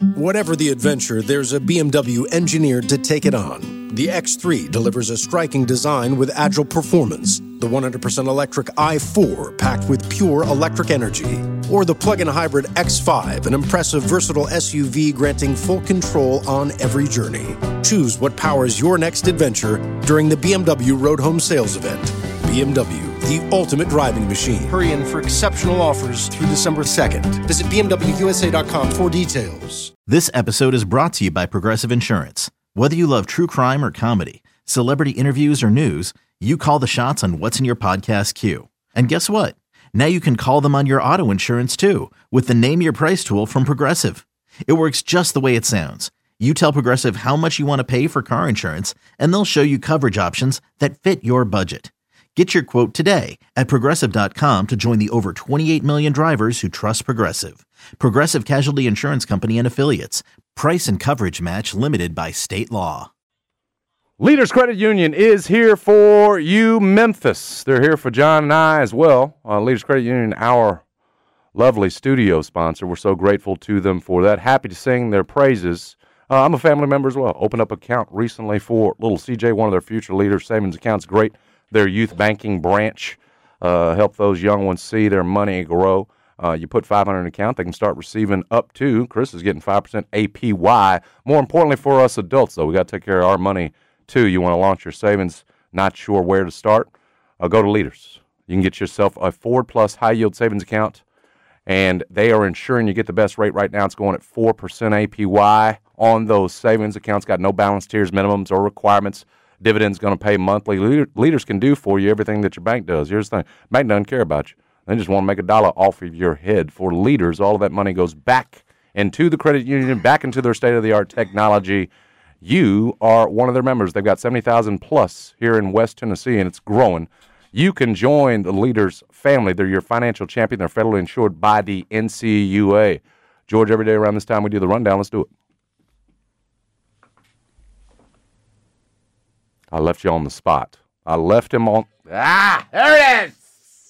Whatever the adventure, there's a BMW engineered to take it on. The X3 delivers a striking design with agile performance. The 100% electric i4 packed with pure electric energy. Or the plug-in hybrid X5, an impressive versatile SUV granting full control on every journey. Choose what powers your next adventure during the BMW Road Home Sales Event. BMW, the ultimate driving machine. Hurry in for exceptional offers through December 2nd. Visit BMWUSA.com for details. This episode is brought to you by Progressive Insurance. Whether you love true crime or comedy, celebrity interviews or news, you call the shots on what's in your podcast queue. And guess what? Now you can call them on your auto insurance too with the Name Your Price tool from Progressive. It works just the way it sounds. You tell Progressive how much you want to pay for car insurance, and they'll show you coverage options that fit your budget. Get your quote today at Progressive.com to join the over 28 million drivers who trust Progressive. Progressive Casualty Insurance Company and Affiliates. Price and coverage match limited by state law. Leaders Credit Union is here for you, Memphis. They're here for John and I as well. Leaders Credit Union, our lovely studio sponsor. We're so grateful to them for that. Happy to sing their praises. I'm a family member as well. Opened up an account recently for little CJ, one of their future leaders. Savings account's great. Their youth banking branch help those young ones see their money grow. You put $500 in an account, they can start receiving up to, Chris is getting 5% APY. More importantly for us adults, though, we got to take care of our money, too. You want to launch your savings, not sure where to start? Go to Leaders. You can get yourself a Ford Plus high-yield savings account, and they are ensuring you get the best rate right now. It's going at 4% APY on those savings accounts. Got no balance tiers, minimums, or requirements. Dividends going to pay monthly. Leaders can do for you everything that your bank does. Here's the thing. Bank doesn't care about you. They just want to make a dollar off of your head. For Leaders, all of that money goes back into the credit union, back into their state-of-the-art technology. You are one of their members. They've got 70,000 plus here in West Tennessee, and it's growing. You can join the Leaders family. They're your financial champion. They're federally insured by the NCUA. George, every day around this time we do the rundown. Let's do it. I left you on the spot. I left him on. There it is.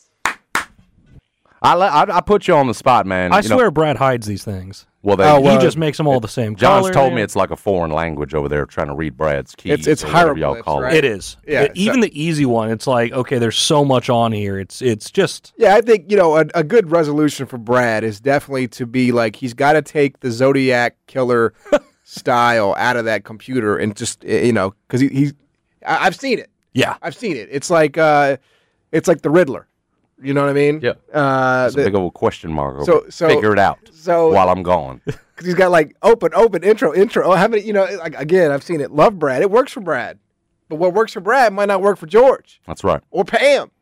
I put you on the spot, man. I swear Brad hides these things. Well, he just makes them all the same color. John's told me it's like a foreign language over there trying to read Brad's keys. It's hieroglyphs, call right? It is. Yeah, even the easy one, it's like, okay, there's so much on here. It's just. Yeah, I think, a good resolution for Brad is definitely to be like, he's got to take the Zodiac killer style out of that computer and just, because I've seen it. Yeah. I've seen it. It's like the Riddler. You know what I mean? Yeah. It's a big old question mark. So figure it out while I'm gone. Because he's got like open, intro. Oh, how many, again, I've seen it. Love Brad. It works for Brad. But what works for Brad might not work for George. That's right. Or Pam,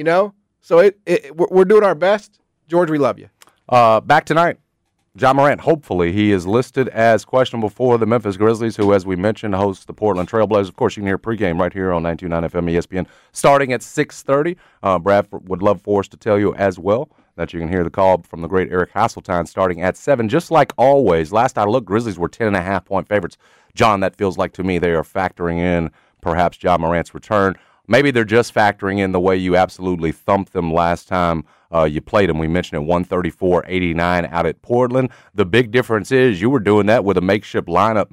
So we're doing our best. George, we love you. Back tonight. Ja Morant, hopefully, he is listed as questionable for the Memphis Grizzlies, who, as we mentioned, host the Portland Trailblazers. Of course, you can hear pregame right here on 92.9 FM ESPN, starting at 6:30. Brad would love for us to tell you as well that you can hear the call from the great Eric Hasseltine starting at 7. Just like always, last I looked, Grizzlies were 10.5-point favorites. John, that feels like to me they are factoring in perhaps Ja Morant's return. Maybe they're just factoring in the way you absolutely thumped them last time you played them. We mentioned it, 134-89 out at Portland. The big difference is you were doing that with a makeshift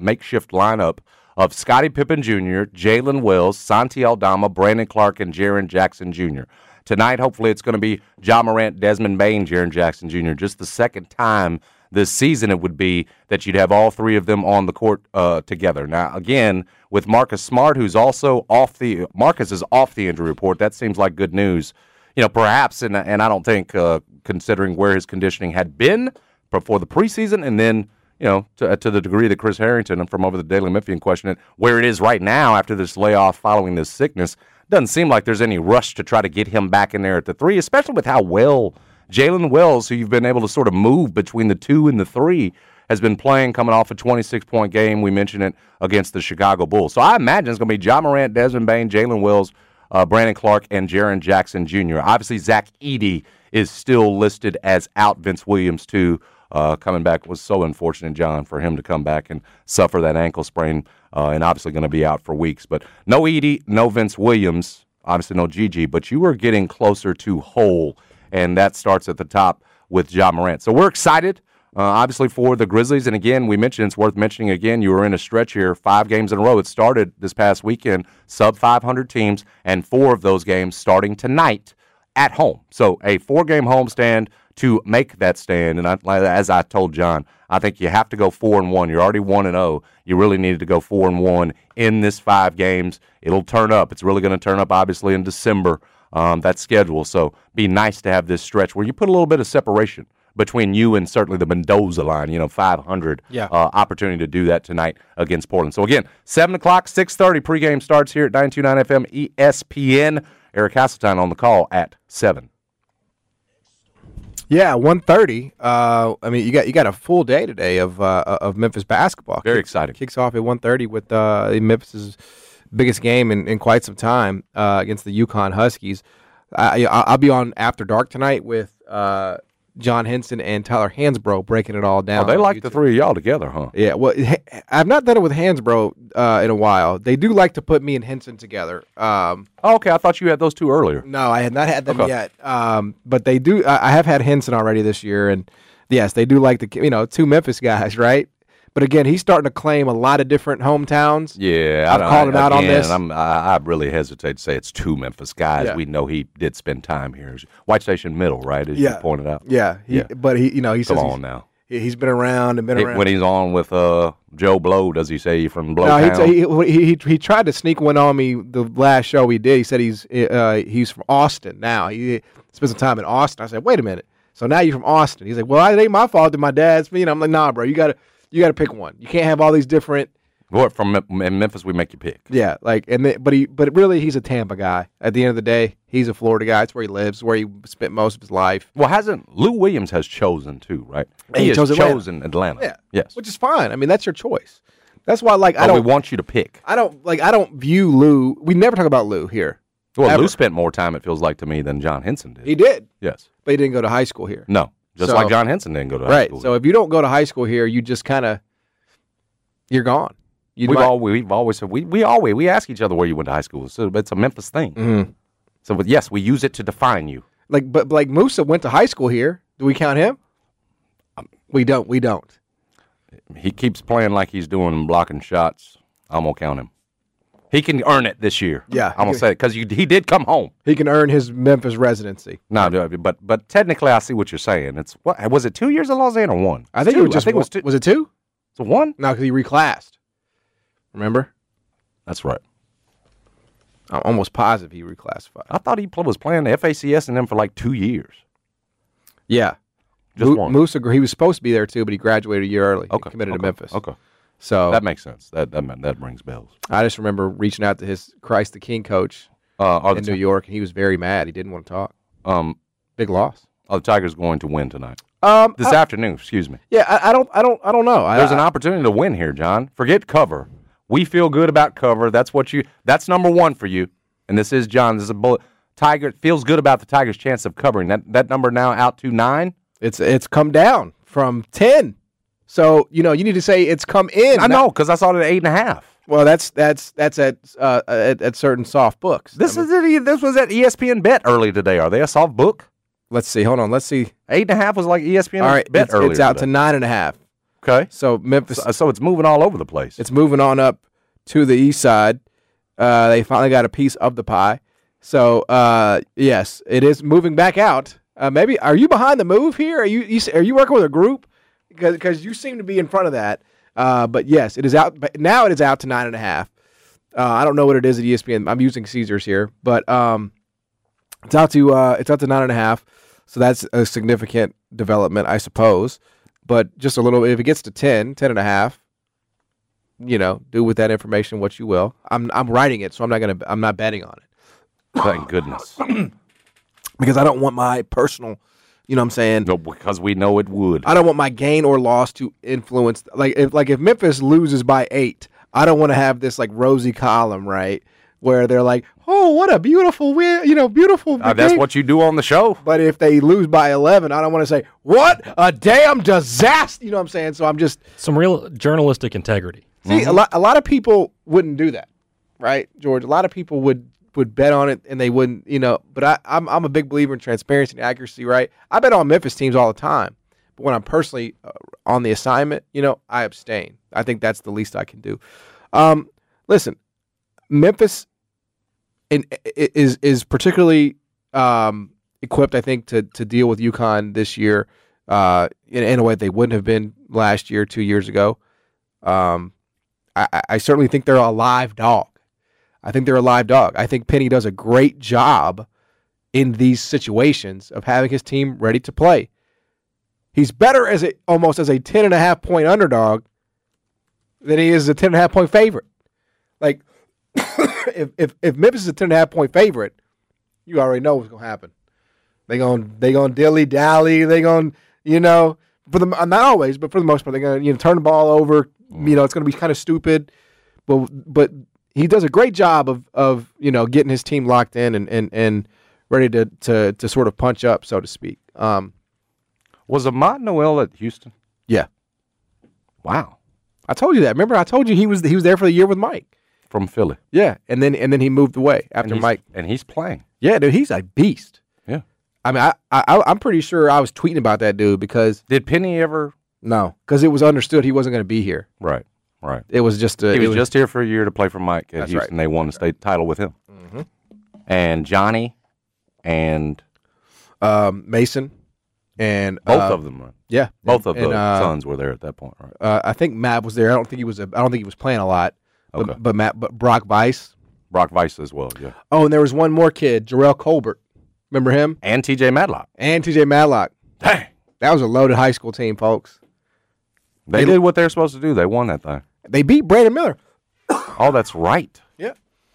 lineup of Scottie Pippen Jr., Jalen Wells, Santi Aldama, Brandon Clark, and Jaren Jackson Jr. Tonight, hopefully, it's going to be Ja Morant, Desmond Bane, Jaren Jackson Jr. Just the second time this season it would be that you'd have all three of them on the court together. Now, again, with Marcus Smart, who's also Marcus is off the injury report. That seems like good news. Perhaps, and I don't think, considering where his conditioning had been before the preseason, and then, to the degree that Chris Harrington from over the Daily Memphian questioned it, where it is right now after this layoff following this sickness, doesn't seem like there's any rush to try to get him back in there at the 3, especially with how well Jalen Wells, who you've been able to sort of move between the 2 and the 3, has been playing, coming off a 26-point game. We mentioned it against the Chicago Bulls. So I imagine it's going to be Ja Morant, Desmond Bane, Jalen Wells, Brandon Clark, and Jaren Jackson Jr. Obviously, Zach Edey is still listed as out. Vince Williams, too, coming back. Was so unfortunate, John, for him to come back and suffer that ankle sprain, and obviously going to be out for weeks. But no Edey, no Vince Williams, obviously no Gigi, but you are getting closer to whole, and that starts at the top with Ja Morant. So we're excited. Obviously for the Grizzlies, and again, we mentioned, it's worth mentioning again, you were in a stretch here, 5 games in a row. It started this past weekend, sub-500 teams, and 4 of those games starting tonight at home. So a 4-game homestand to make that stand. And as I told John, I think you have to go 4-1. You're already 1-0. You really needed to go 4-1 in this 5 games. It'll turn up. It's really going to turn up, obviously, in December, that schedule. So be nice to have this stretch where you put a little bit of separation between you and certainly the Mendoza line, 500 opportunity to do that tonight against Portland. So, again, 7 o'clock, 6:30 pregame starts here at 92.9 FM ESPN. Eric Hasseltine on the call at 7. Yeah, 1:30. I mean, you got a full day today of Memphis basketball. Very exciting. Kicks off at 1:30 with Memphis's biggest game in quite some time against the UConn Huskies. I'll be on After Dark tonight with John Henson and Tyler Hansbrough breaking it all down. Oh, they like the three of y'all together, huh? Yeah, well, I've not done it with Hansbrough in a while. They do like to put me and Henson together. Okay, I thought you had those two earlier. No, I had not had them yet. But they do. I have had Henson already this year, and yes, they do like the two Memphis guys, right? But again, he's starting to claim a lot of different hometowns. Yeah, I've called him out on this. I really hesitate to say it's 2 Memphis guys. Yeah. We know he did spend time here. White Station Middle, right? As you pointed out. Yeah, but he says come on now. He's been around and been around. When he's on with Joe Blow, does he say from Blowtown? No, he tried to sneak one on me the last show we did. He said he's from Austin now. He spent some time in Austin. I said, wait a minute. So now you're from Austin? He's like, well, it ain't my fault that my dad's me. And I'm like, nah, bro, you got to pick one. You can't have all these different. What from Memphis? We make you pick. Yeah, but really, he's a Tampa guy. At the end of the day, he's a Florida guy. It's where he lives, where he spent most of his life. Well, Lou Williams has chosen too, right? He has chosen Atlanta. Yeah, yes, which is fine. I mean, that's your choice. That's why, we want you to pick. I don't view Lou. We never talk about Lou here. Well, ever. Lou spent more time, it feels like to me, than John Henson did. He did. Yes, but he didn't go to high school here. No. Just like John Henson didn't go to high school. Right. So if you don't go to high school here, you just kind of, you're gone. We've always said, we ask each other where you went to high school. So it's a Memphis thing. Mm-hmm. So yes, we use it to define you. But Musa went to high school here. Do we count him? We don't. He keeps playing like he's doing blocking shots. I'm gonna count him. He can earn it this year. Yeah, I'm gonna say it because he did come home. He can earn his Memphis residency. No, but technically, I see what you're saying. It's what was it? 2 years at Lausanne or 1? I think it was 2. Was it 2? So 1? No, because he reclassed. Remember? That's right. I'm almost positive he reclassified. I thought he was playing the FACS and them for like 2 years. Yeah, just 1. Musa, he was supposed to be there too, but he graduated a year early. Okay, he committed to Memphis. Okay. So that makes sense. That rings bells. I just remember reaching out to his Christ the King coach in New York, and he was very mad. He didn't want to talk. Big loss. The Tigers going to win tonight. This afternoon. Excuse me. Yeah, I don't know. There's an opportunity to win here, John. Forget cover. We feel good about cover. That's number 1 for you. And this is John. This is a bullet. Tiger feels good about the Tigers' chance of covering. That number now out to 9. It's come down from 10. So, you need to say it's come in. I know, because I saw it at 8.5. Well, that's at certain soft books. This was at ESPN Bet early today. Are they a soft book? Let's see. Hold on. Let's see. 8.5 was like ESPN Bet earlier. It's out today. to 9.5. Okay. So Memphis. So it's moving all over the place. It's moving on up to the east side. They finally got a piece of the pie. So yes, it is moving back out. Maybe are you behind the move here? Are you working with a group? Because you seem to be in front of that. But yes, it is out. But now it is out to 9.5. I don't know what it is at ESPN. I'm using Caesars here, but it's out to 9.5. So that's a significant development, I suppose. But just a little. If it gets to 10.5, do with that information what you will. I'm writing it, so I'm not betting on it. Thank goodness. Because I don't want my personal. You know what I'm saying? No, because we know it would. I don't want my gain or loss to influence. If Memphis loses by 8, I don't want to have this rosy column, right? Where they're like, oh, what a beautiful win, beautiful. That's what you do on the show. But if they lose by 11, I don't want to say, what a damn disaster. You know what I'm saying? So I'm just. Some real journalistic integrity. See, a lot of people wouldn't do that, right, George? A lot of people would bet on it and they wouldn't, but I'm a big believer in transparency and accuracy, right? I bet on Memphis teams all the time, But when I'm personally on the assignment, I abstain. I think that's the least I can do. Listen, Memphis is particularly equipped, I think, to deal with UConn this year in a way they wouldn't have been last year, 2 years ago. I certainly think they're a live dog. I think Penny does a great job in these situations of having his team ready to play. He's better almost as a 10.5 point underdog than he is a 10.5 point favorite. Like, if Memphis is a 10.5 point favorite, you already know what's gonna happen. They gonna dilly dally. They gonna not always, but for the most part, they're gonna turn the ball over. It's gonna be kind of stupid, but he does a great job of getting his team locked in and ready to sort of punch up, so to speak. Was Ahmad Noel at Houston? Yeah. Wow. I told you that. Remember, I told you he was there for the year with Mike from Philly. Yeah, and then he moved away after Mike. And he's playing. Yeah, dude, he's a beast. Yeah. I mean, I'm pretty sure I was tweeting about that dude because did Penny ever? No, because it was understood he wasn't going to be here. Right. It was just he was just here for a year to play for Mike at Houston. Right. They won the state title with him. Mm-hmm. And Johnny and Mason and both of them. Right? Yeah, both of the sons were there at that point. Right. I think Matt was there. I don't think he was playing a lot. Okay. But Brock Weiss. Brock Weiss as well. Yeah. Oh, and there was one more kid, Jarrell Colbert. Remember him? And T.J. Madlock. Dang. That was a loaded high school team, folks. They did what they were supposed to do. They won that thing. They beat Brandon Miller. Oh, that's right. Yeah.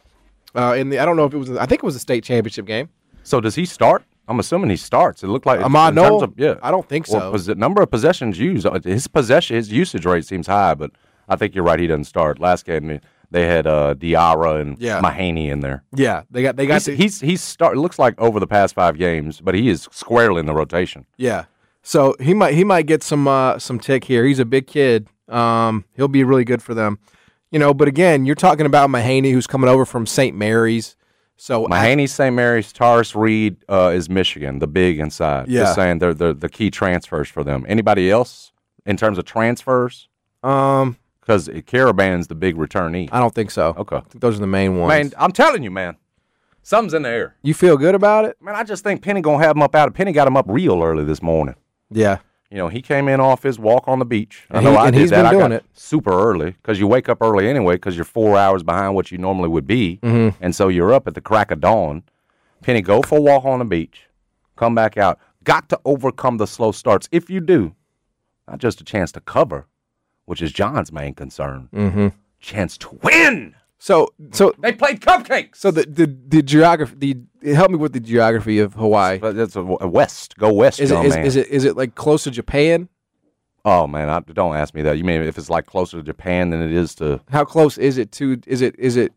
I don't know if it was. I think it was a state championship game. So does he start? I'm assuming he starts. It looked like Ahmad Noel. Yeah. I don't think so. The number of possessions used, his usage rate seems high, but I think you're right. He doesn't start. Last game they had Diarra and Mahaney in there. Yeah, they got. He's start. It looks like over the past 5 games, but he is squarely in the rotation. Yeah. So he might get some tick here. He's a big kid. He'll be really good for them. But again, you're talking about Mahaney, who's coming over from St. Mary's. So Mahaney, St. Mary's, Taurus Reed is Michigan, the big inside. Yeah. Just saying they're the key transfers for them. Anybody else in terms of transfers? Because Caravan's the big returnee. I don't think so. Okay. I think those are the main ones. Man, I'm telling you, man. Something's in the air. You feel good about it? Man, I just think Penny going to have him up out. Penny got him up real early this morning. Yeah. He came in off his walk on the beach. He's been doing it super early because you wake up early anyway because you're 4 hours behind what you normally would be. Mm-hmm. And so you're up at the crack of dawn. Penny, go for a walk on the beach. Come back out. Got to overcome the slow starts. If you do, not just a chance to cover, which is John's main concern, chance to win. So they played cupcakes. So the geography, help me with the geography of Hawaii. That's a west. Go west, is it like close to Japan? Oh man, don't ask me that. You mean if it's like closer to Japan than it is to? How close is it to? Is it?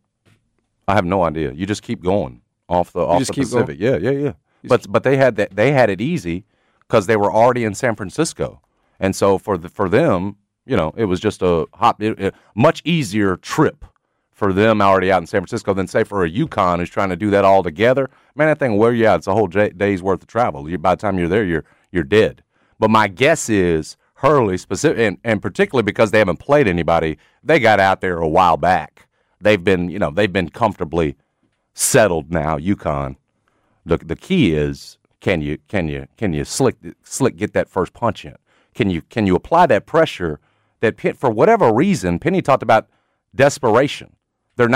I have no idea. You just keep going off the Pacific. Going? Yeah. But they had it easy because they were already in San Francisco, and so for them, it was just a much easier trip for them already out in San Francisco than, say, for a UConn who's trying to do that all together. Man, that thing will wear you out. It's a whole day's worth of travel. By the time you're there, you're dead. But my guess is Hurley, specific, and particularly because they haven't played anybody, they got out there a while back. They've been comfortably settled now. UConn. The key is can you slick get that first punch in? Can you apply that pressure that for whatever reason Penny talked about desperation. They're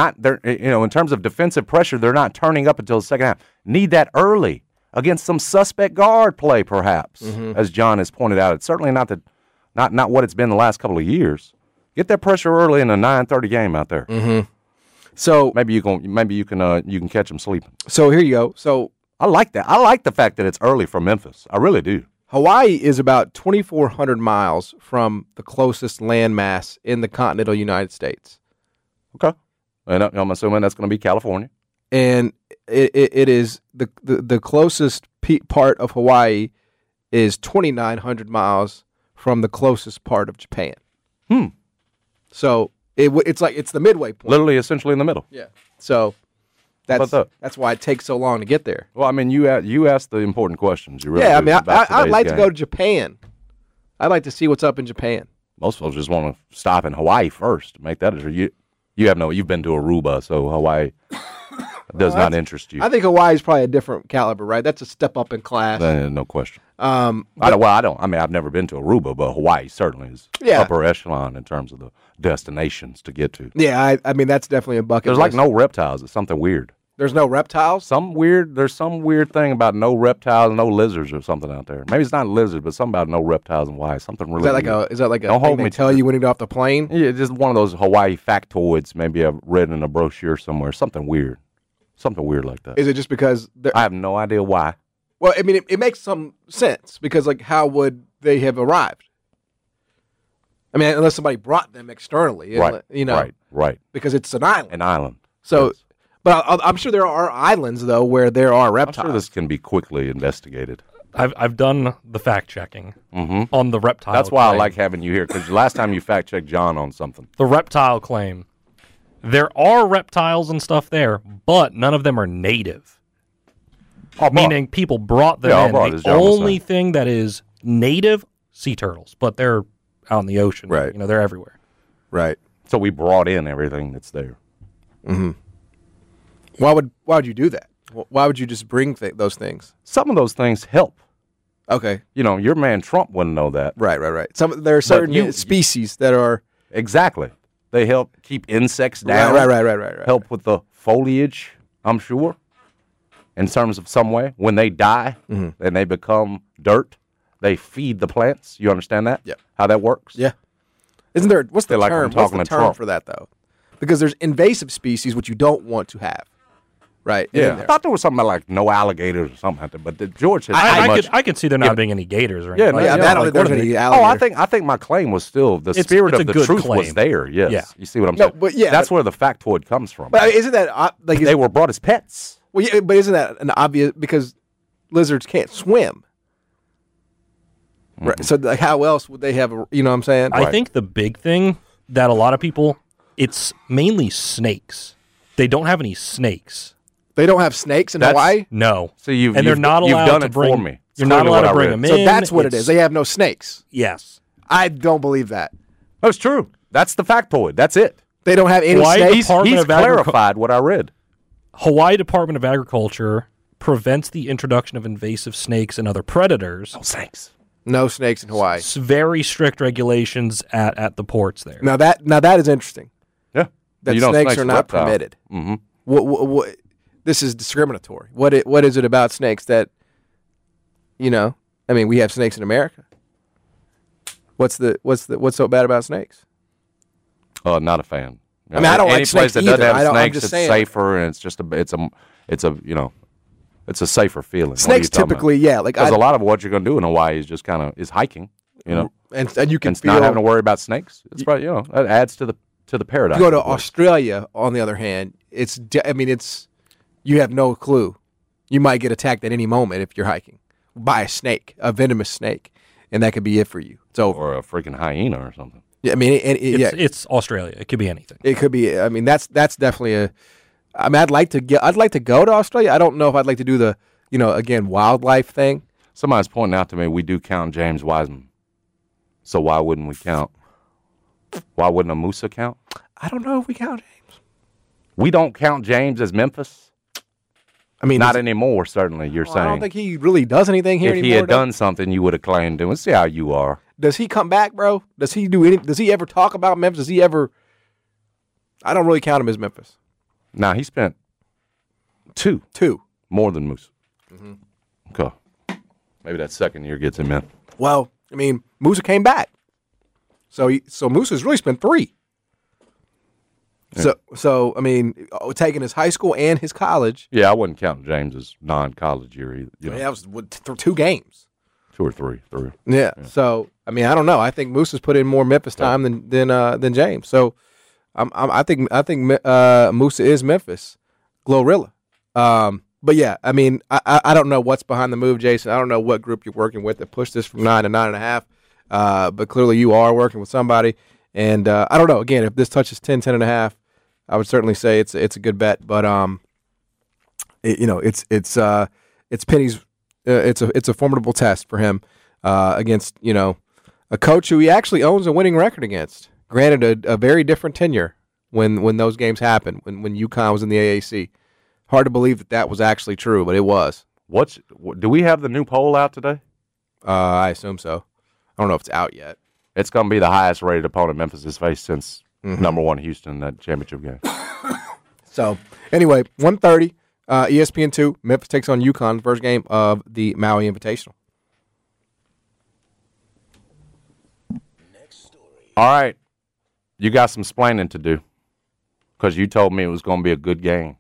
in terms of defensive pressure, they're not turning up until the second half. Need that early against some suspect guard play, perhaps, as John has pointed out. It's certainly not what it's been the last couple of years. Get that pressure early in a 9:30 game out there. Mm-hmm. So maybe you can catch them sleeping. So here you go. So I like that. I like the fact that it's early for Memphis. I really do. Hawaii is about 2,400 miles from the closest landmass in the continental United States. Okay. And I'm assuming that's going to be California. And it is the closest part of Hawaii is 2,900 miles from the closest part of Japan. So it's the midway point. Literally, essentially in the middle. Yeah. So that's why it takes so long to get there. Well, I mean, you asked the important questions. You really I'd like to go to Japan. I'd like to see what's up in Japan. Most folks just want to stop in Hawaii first. Make that you've been to Aruba, so Hawaii does not interest you. I think Hawaii's probably a different caliber, right? That's a step up in class. No question. I've never been to Aruba, but Hawaii certainly is upper echelon in terms of the destinations to get to. Yeah, I mean that's definitely a bucket. There's list. like no reptiles. It's something weird. There's no reptiles. There's some weird thing about no reptiles, no lizards or something out there. Maybe it's not lizards, but something about no reptiles and why. Something really. Is that like a Don't thing hold they me tell to you when you get off the plane? Yeah, just one of those Hawaii factoids. Maybe I've read in a brochure somewhere. Something weird like that. Is it just because I have no idea why. Well, I mean, it makes some sense because, like, how would they have arrived? I mean, unless somebody brought them externally, Right. Right. Because it's an island. An island. So, Yes. but I'm sure there are islands though where there are I'm reptiles. sure this can be quickly investigated. I've done the fact checking on the reptile. That's why I claim. like having you here, because last time you fact checked John on something. The reptile claim. There are reptiles and stuff there, but none of them are native. Meaning people brought them in. brought, as The John was only saying. thing that is native, sea turtles, but they're out in the ocean. Right. They're everywhere. Right. So we brought in everything that's there. Why would you do that? Why would you just bring those things? Some of those things help. Okay. Your man Trump wouldn't know that. Right. There are certain species that are Exactly. They help keep insects down. right. Help with the foliage, I'm sure, in terms of some way. When they die and they become dirt, they feed the plants. You understand that? Yeah. How that works? Yeah. Isn't there? What's the Feel like I'm term? What's talking the to term Trump. for that though? Because there's invasive species which you don't want to have. Right. Yeah. in I there. thought there was something about like no alligators or something like that, but George has I could see there not being any gators or anything. Yeah, like yeah, that. I don't Like, think there's what are any they- alligator. I think my claim was still the It's spirit a of the good truth was claim. there. Yes. Yeah. You see what I'm No, saying? but yeah, That's but- where the factoid comes from. But isn't that like? They were brought as pets. Well, yeah, but isn't that an obvious because lizards can't swim? Right. So like, how else would they have? You know what I'm saying? I think the big thing that a lot of people, it's mainly snakes. They don't have any snakes. They don't have snakes in That's- Hawaii. No. So you've and they're you've- not you've allowed done to it bring. for me. It's You're not clearly allowed what to I bring read. them in. So that's what it It's- is. They have no snakes. Yes. I don't believe that. That's true. That's the factoid. That's it. They don't have any Why- snakes. Department He's of Agricu- clarified what I read. Hawaii Department of Agriculture prevents the introduction of invasive snakes and other predators. Thanks. No snakes in Hawaii. It's very strict regulations at the ports there. Now that is interesting. Yeah. That You know, snakes are not reptile. permitted. Mm-hmm. What? This is discriminatory. What is it about snakes that? I mean, we have snakes in America. What's so bad about snakes? Not a fan. I mean, I don't like Any snakes place that doesn't either. have I'm snakes, just it's saying. safer, and it's just it's a safer feeling. Snakes typically, because a lot of what you're going to do in Hawaii is just kind of is hiking. and you can And feel. not having to worry about snakes. It's probably that adds to the paradise. You go to of the place. Australia, on the other hand, you have no clue. You might get attacked at any moment if you're hiking by a snake, a venomous snake, and that could be it for you. It's over. or a freaking hyena or something. Yeah, I mean, It's Australia. It could be anything. it could be. I mean, that's definitely a. I mean, I'd like to go to Australia. I don't know if I'd like to do the again wildlife thing. Somebody's pointing out to me we do count James Wiseman. So why wouldn't we count? Why wouldn't a Musa count? I don't know if we count James. We don't count James as Memphis. I mean, Not anymore. Certainly, you're I saying. don't think he really does anything here if anymore. he had though. done something, you would have claimed him. Let's see how you are. Does he come back, bro? Does he do any? Does he ever talk about Memphis? Does he ever? I don't really count him as Memphis. Now he spent two more than Musa. Mm-hmm. Okay, maybe that second year gets him in. Well, I mean, Musa came back, so Musa's really spent 3. Yeah. So I mean, taking his high school and his college. Yeah, I wouldn't count James as non-college year either. I mean, that was 2 games. 2 or 3. Yeah. So I mean, I don't know. I think Musa's put in more Memphis time than James. So I think Musa is Memphis, Glorilla. But yeah, I mean, I don't know what's behind the move, Jason. I don't know what group you're working with that pushed this from 9 to 9.5. But clearly you are working with somebody, and I don't know. Again, if this touches 10.5, I would certainly say it's a good bet. But it's Penny's. It's a formidable test for him against a coach who he actually owns a winning record against. Granted, a very different tenure when those games happened, when UConn was in the AAC. Hard to believe that was actually true, but it was. Do we have the new poll out today? I assume so. I don't know if it's out yet. It's going to be the highest rated opponent Memphis has faced since number 1 Houston in that championship game. So, anyway, 1:30, ESPN2, Memphis takes on UConn, the first game of the Maui Invitational. All right. You got some splaining to do because you told me it was going to be a good game.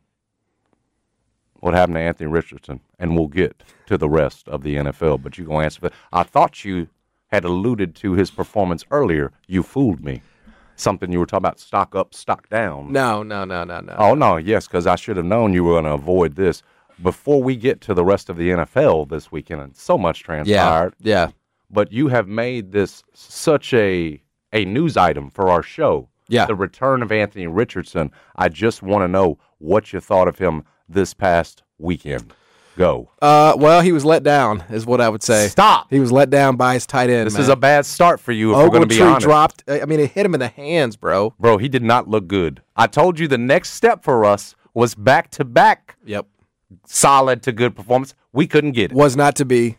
What happened to Anthony Richardson? And we'll get to the rest of the NFL, but you're going to answer for that. I thought you had alluded to his performance earlier. You fooled me. Something you were talking about, stock up, stock down. No. Oh, no, yes, because I should have known you were going to avoid this. Before we get to the rest of the NFL this weekend, and so much transpired. Yeah. But you have made this such a news item for our show. Yeah. The return of Anthony Richardson. I just want to know what you thought of him this past weekend. Go. Well, he was let down, is what I would say. Stop. He was let down by his tight end. This is a bad start for you if we're going to be honest. Dropped. I mean, it hit him in the hands, bro. Bro, he did not look good. I told you the next step for us was back-to-back. Yep. Solid to good performance. We couldn't get it. Was not to be.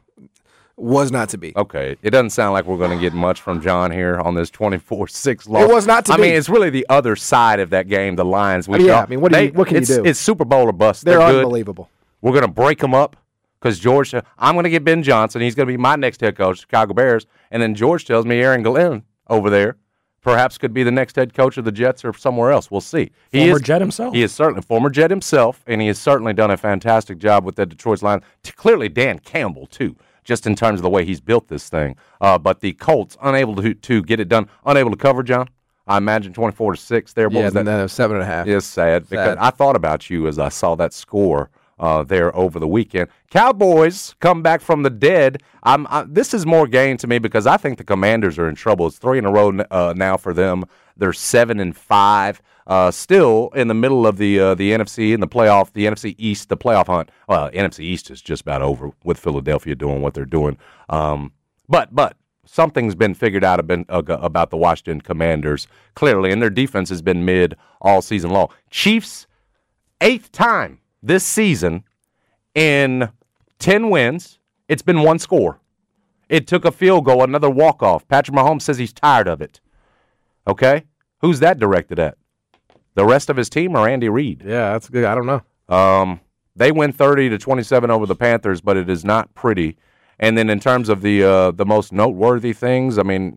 Okay. It doesn't sound like we're going to get much from John here on this 24-6 loss. It was not to be. I mean, it's really the other side of that game, the Lions. What can you do? It's Super Bowl or bust. They're good. Unbelievable. We're going to break them up because George, I'm going to get Ben Johnson. He's going to be my next head coach, Chicago Bears. And then George tells me Aaron Glenn over there perhaps could be the next head coach of the Jets or somewhere else. We'll see. Former Jet himself. He is certainly former Jet himself, and he has certainly done a fantastic job with the Detroit Lions. Clearly, Dan Campbell, too, just in terms of the way he's built this thing. But the Colts, unable to get it done, unable to cover, John. I imagine 24-6 there. What was that? 7.5. It's sad because I thought about you as I saw that score there over the weekend. Cowboys come back from the dead. This is more game to me because I think the Commanders are in trouble. It's 3 in a row now for them. They're 7-5. Still in the middle of the NFC and the playoff, the NFC East, the playoff hunt. Well, NFC East is just about over with Philadelphia doing what they're doing. But something's been figured out about the Washington Commanders, clearly, and their defense has been mid all season long. Chiefs, 8th time this season in 10 wins. It's been 1 score. It took a field goal, another walk-off. Patrick Mahomes says he's tired of it. Okay? Who's that directed at? The rest of his team or Andy Reid? Yeah, that's good. I don't know. They win 30-27 over the Panthers, but it is not pretty. And then in terms of the most noteworthy things, I mean,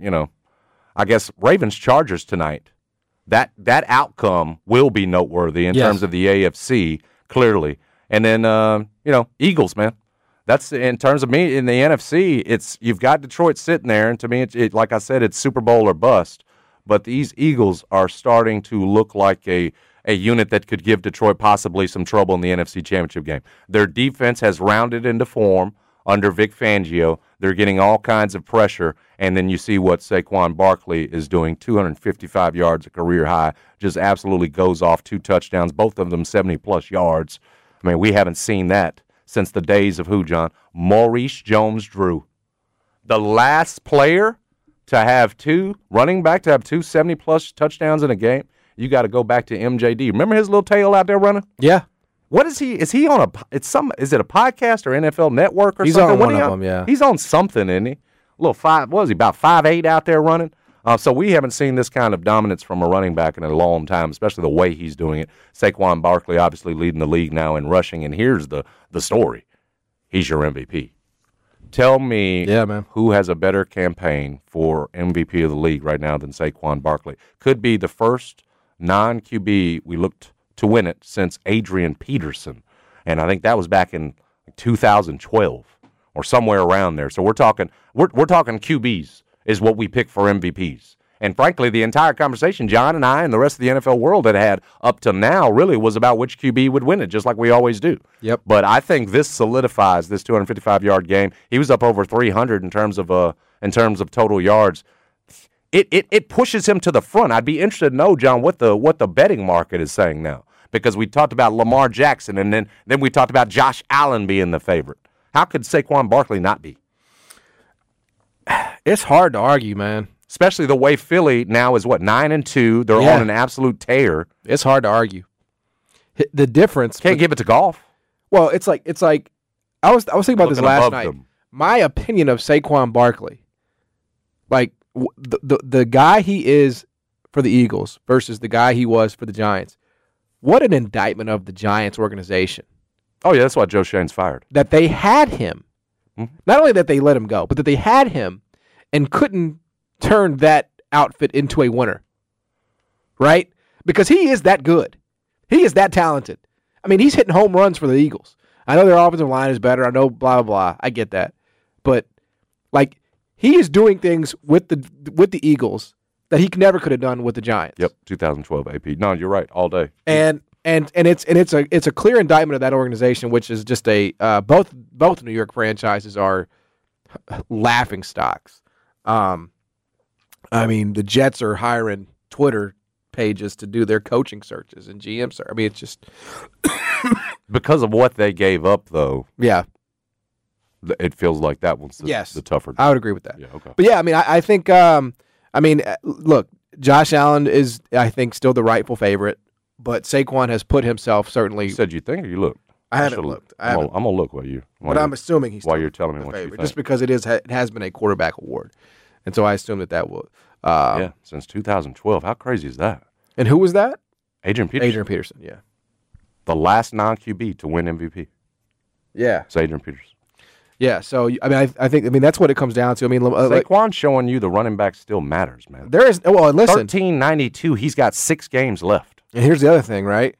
I guess Ravens-Chargers tonight. That outcome will be noteworthy in terms of the AFC, clearly. And then, Eagles, man. That's in terms of me in the NFC. You've got Detroit sitting there, and to me, like I said, it's Super Bowl or bust. But these Eagles are starting to look like a unit that could give Detroit possibly some trouble in the NFC Championship game. Their defense has rounded into form under Vic Fangio. They're getting all kinds of pressure, and then you see what Saquon Barkley is doing, 255 yards, a career high, just absolutely goes off, 2 touchdowns, both of them 70-plus yards. I mean, we haven't seen that since the days of who, John? Maurice Jones-Drew. The last player to have 2 70-plus touchdowns in a game, you got to go back to MJD. Remember his little tail out there running? Yeah. What is he? Is he on is it a podcast or NFL Network or he's something? He's on one of them, yeah. He's on something, isn't he? A little what was he, about 5'8" out there running? So we haven't seen this kind of dominance from a running back in a long time, especially the way he's doing it. Saquon Barkley obviously leading the league now in rushing, and here's the story. He's your MVP. Tell me who has a better campaign for MVP of the league right now than Saquon Barkley. Could be the first non-QB we looked to win it since Adrian Peterson. And I think that was back in 2012 or somewhere around there. So we're talking QBs is what we pick for MVPs. And frankly, the entire conversation John and I and the rest of the NFL world had up to now really was about which QB would win it, just like we always do. Yep. But I think this solidifies this 255-yard game. He was up over 300 in terms of total yards. It pushes him to the front. I'd be interested to know, John, what the betting market is saying now, because we talked about Lamar Jackson and then we talked about Josh Allen being the favorite. How could Saquon Barkley not be? It's hard to argue, man. Especially the way Philly now is 9-2. They're Yeah. on an absolute tear. It's hard to argue. The difference Can't give it to golf. Well, it's like I was thinking about this Looking last above night. them. My opinion of Saquon Barkley, like the guy he is for the Eagles versus the guy he was for the Giants. What an indictment of the Giants organization Oh, yeah, that's why Joe Shane's fired. that they had him. Not only that they let him go, but that they had him and couldn't turn that outfit into a winner. Right? Because he is that good. He is that talented. I mean, he's hitting home runs for the Eagles. I know their offensive line is better. I know blah, blah, blah. I get that. But, like, he is doing things with the Eagles that he never could have done with the Giants. Yep, 2012 AP. No, you're right, all day. And it's a clear indictment of that organization, which is just both New York franchises are laughing stocks. I mean, the Jets are hiring Twitter pages to do their coaching searches and GM search. I mean, it's just Because of what they gave up, though, yeah. it feels like that one's Yes, the tougher. I would agree with that. Yeah, okay. But yeah, I mean, I think look, Josh Allen is, I think, still the rightful favorite, but Saquon has put himself certainly. You said you think or you looked? I haven't should've looked. I'm gonna look while you. But I'm assuming he's while still you're telling me the what you favorite, think. just because it has been a quarterback award, and so I assume that will. Yeah, since 2012. How crazy is that? And who was that? Adrian Peterson. Adrian Peterson. Yeah. The last non-QB to win MVP. Yeah. It's Adrian Peterson. Yeah. So I mean, I think that's what it comes down to. I mean, like, Saquon's showing you the running back still matters, man. there is. Well, listen. 1392. He's got 6 games left. And here's the other thing, right?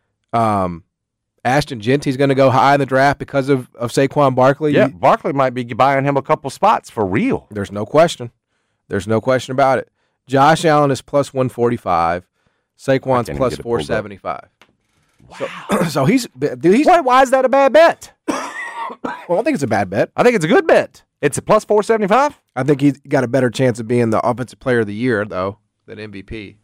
Ashton Genty's going to go high in the draft because of Saquon Barkley. Yeah, Barkley might be buying him a couple spots for real. There's no question. There's no question about it. Josh Allen is plus 145. Saquon's even plus get it pulled up. 475. Wow. So he's Why is that a bad bet? well, I don't think it's a bad bet. I think it's a good bet. It's a plus 475. I think he's got a better chance of being the offensive player of the year, though, than MVP.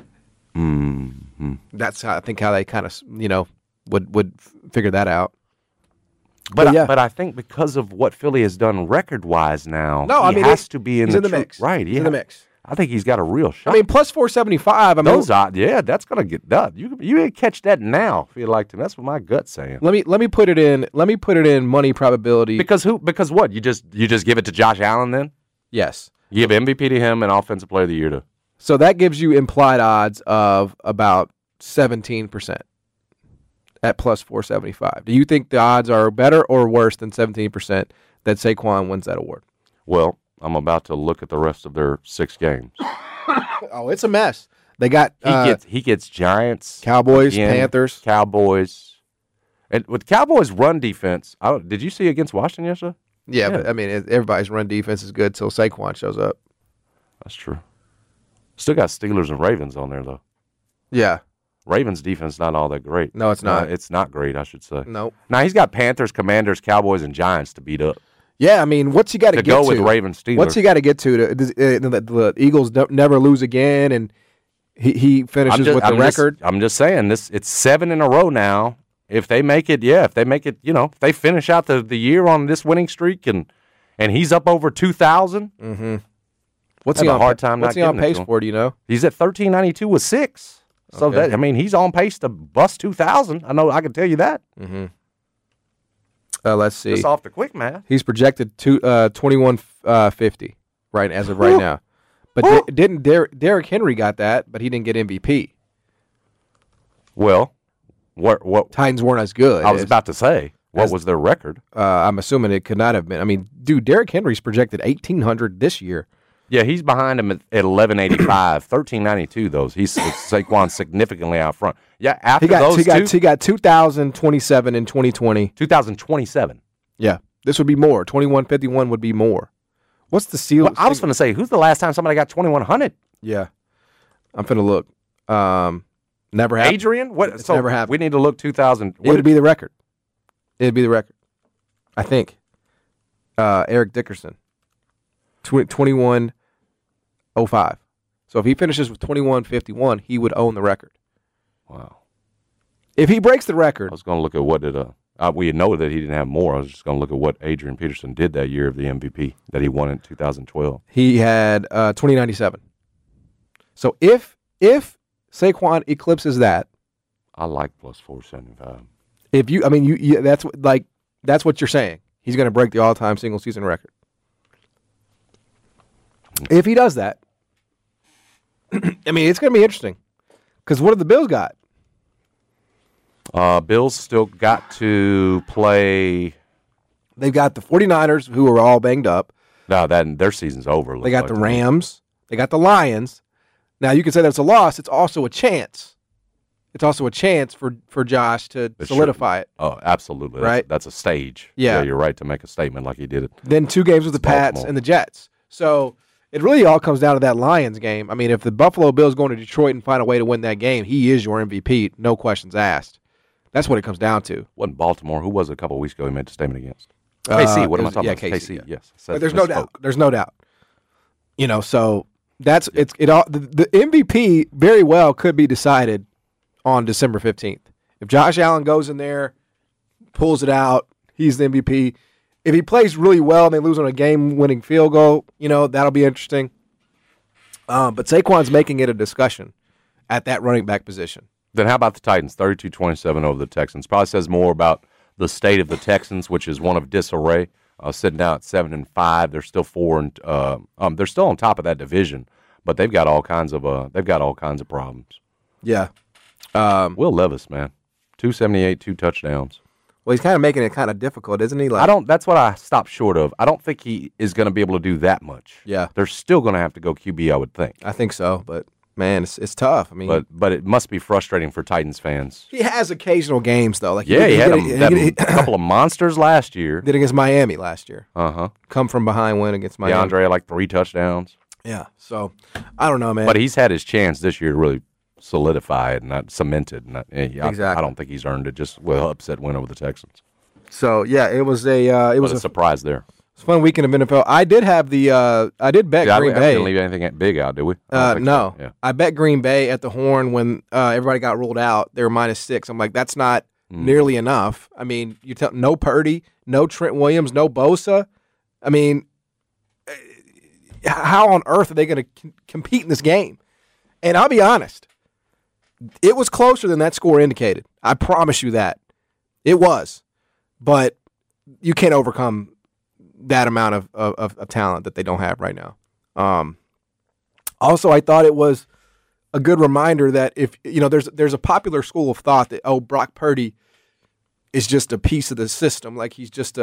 Mm-hmm. That's how I think how they kind of would figure that out. But yeah. but I think because of what Philly has done record wise now, No, he I mean, has to be in he's the in the mix. Right, He's in the mix. I think he's got a real shot. I mean, plus 475. I mean, those odds, yeah, that's gonna get done. You ain't catch that now if you like to. That's what my gut's saying. let me put it in. Let me put it in money probability. Because what? You just give it to Josh Allen then? Yes. You give MVP to him and Offensive Player of the Year to. So that gives you implied odds of about 17% at plus 475. Do you think the odds are better or worse than 17% that Saquon wins that award? Well, I'm about to look at the rest of their 6 games. Oh, it's a mess. They got He gets Giants, Cowboys, again, Panthers. Cowboys, and with Cowboys' run defense. Did you see against Washington yesterday? Yeah, but I mean, everybody's run defense is good till Saquon shows up. That's true. Still got Steelers and Ravens on there though. Yeah. Ravens defense not all that great. No, it's not. It's not great, I should say. Nope. Now he's got Panthers, Commanders, Cowboys, and Giants to beat up. Yeah, I mean, what's he got to get to? Go with Ravens, Steelers. What's he got to get to? The Eagles never lose again, and he finishes with the record. I'm just saying this. It's 7 in a row now. If they make it, if they finish out the year on this winning streak, and he's up over 2,000. Mm-hmm. What's I he have on a hard time What's not he on getting it pace to him. for? Do you know? He's at 1392 with 6. So Okay. he's on pace to bust 2,000. I can tell you that. Mm-hmm. Let's see. Just off the quick math. He's projected to 2150 right as of right now. But didn't Derrick Henry got that? But he didn't get MVP. Well, what Titans weren't as good. I was about to say, what as- was their record? I'm assuming it could not have been. I mean, dude, Derrick Henry's projected 1,800 this year. Yeah, he's behind him at 1185, 1392. Those he's Saquon significantly out front. Yeah, after He got 2,027 in 2020. 2027. Yeah, this would be more. 2,151 would be more. What's the seal? Well, I was going to say, who's the last time somebody got 2100? Yeah, I'm finna look. Never happened. Adrian? What? It's So never happened. we need to look 2000. It would be the record. It'd be the record. I think. Eric Dickerson. 2105. So if he finishes with 2151, he would own the record. Wow. If he breaks the record, I was going to look at what did We know that he didn't have more. I was just going to look at what Adrian Peterson did that year of the MVP that he won in 2012. He had 2097. So if Saquon eclipses that, I like plus 475. if you, I mean, that's what you're saying. He's going to break the all-time single season record. If he does that, I mean, it's going to be interesting. Because what have the Bills got? Bills still got to play. They've got the 49ers, who are all banged up. No, their season's over. They got the Rams. They got the Lions. Now, you can say that's a loss. It's also a chance. It's also a chance for Josh to solidify it. Oh, absolutely. Right? That's a stage. Yeah. You're right to make a statement like he did it. Then 2 games with the Pats Baltimore. and the Jets. So it really all comes down to that Lions game. I mean, if the Buffalo Bills go into Detroit and find a way to win that game, he is your MVP. No questions asked. That's what it comes down to. Wasn't Baltimore? Who was it a couple of weeks ago he made a statement against? KC. What am I talking about? KC. Yeah. Yes. But there's no doubt. There's no doubt. So that's it. All the MVP very well could be decided on December 15th. If Josh Allen goes in there, pulls it out, he's the MVP. If he plays really well and they lose on a game-winning field goal, that'll be interesting. But Saquon's making it a discussion at that running back position. Then how about the Titans? 32-27 over the Texans. Probably says more about the state of the Texans, which is one of disarray. Sitting down at 7-5, they're still 4 and they're still on top of that division, but they've got all kinds of problems. Yeah. Will Levis, man, 278, 2 touchdowns. Well, he's kind of making it kind of difficult, isn't he? Like, That's what I stopped short of. I don't think he is going to be able to do that much. Yeah. They're still going to have to go QB, I would think. I think so, but man, it's tough. I mean, but it must be frustrating for Titans fans. he has occasional games though. Like He had a couple of monsters last year. Did against Miami last year. Uh-huh. Come from behind win against Miami. DeAndre had like 3 touchdowns. Yeah. So I don't know, man. But he's had his chance this year to really solidify it and not cement it. Exactly. I don't think he's earned it just with an upset win over the Texans. So yeah, it was a surprise there. fun weekend of NFL. I did have I did bet Green I Bay. didn't leave anything big out, did we? I don't think No. so. Yeah. I bet Green Bay at the Horn when everybody got ruled out. They were -6. I'm like, that's not nearly enough. I mean, you tell no Purdy, no Trent Williams, no Bosa. I mean, how on earth are they going to compete in this game? And I'll be honest, it was closer than that score indicated. I promise you that. It was. But you can't overcome that amount of talent that they don't have right now. Also, I thought it was a good reminder that if there's a popular school of thought that Brock Purdy is just a piece of the system, like he's just